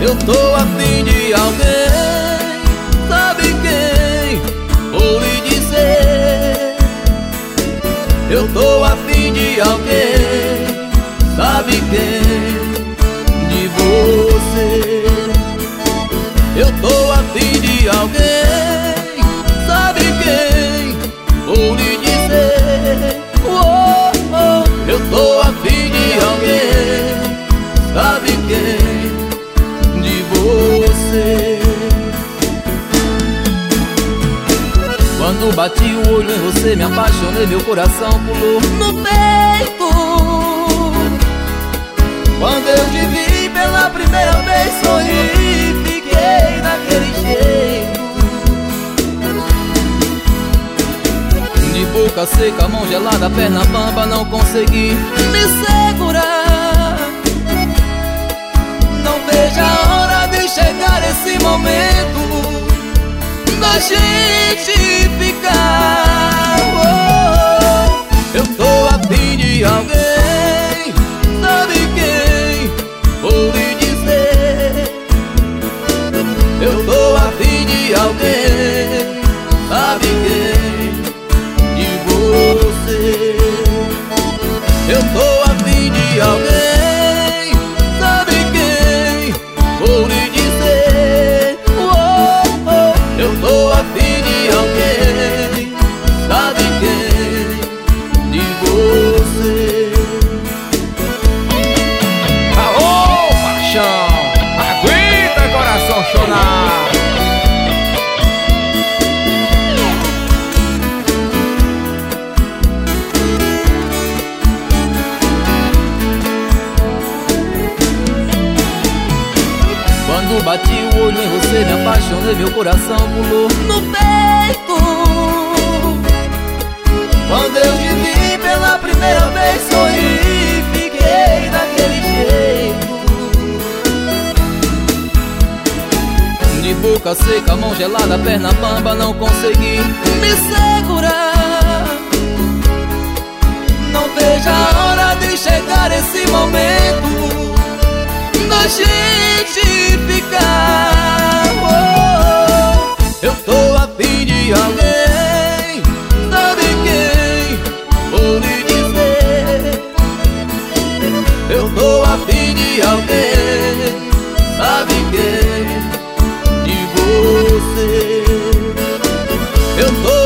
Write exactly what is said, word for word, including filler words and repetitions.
Eu tô afim de alguém, sabe quem? Vou lhe dizer. Eu tô afim de alguém, sabe quem? De você. Eu tô afim de alguém, sabe quem? Vou lhe dizer. Oh, oh. Eu tô afim de alguém, sabe quem? De você. Quando bati o olho em você, me apaixonei, meu coração pulou no peito. Quando eu te vi pela primeira vez, sorri, fiquei daquele jeito. De boca seca, mão gelada, perna bamba, não consegui me segurar. Não vejo a hora de chegar esse momento da gente ficar. Oh, eu tô afim de alguém, sabe quem? Vou lhe dizer. Eu tô afim de alguém, sabe quem? De você. Eu tô afim de alguém, sabe quem? Vou lhe dizer. Oh, oh. Eu tô afim de alguém, sabe quem? De você. Aô, paixão, aguenta, coração chorar. Quando bati o olho em você, me apaixonei, meu coração pulou no peito. Quando eu te vi pela primeira vez, sorri, fiquei daquele jeito. De boca seca, mão gelada, perna bamba, não consegui me segurar. Não vejo a hora de chegar esse momento da gente ficar. Oh, eu tô afim de alguém, sabe quem? Vou lhe dizer. Eu tô afim de alguém, sabe quem? De você. Eu tô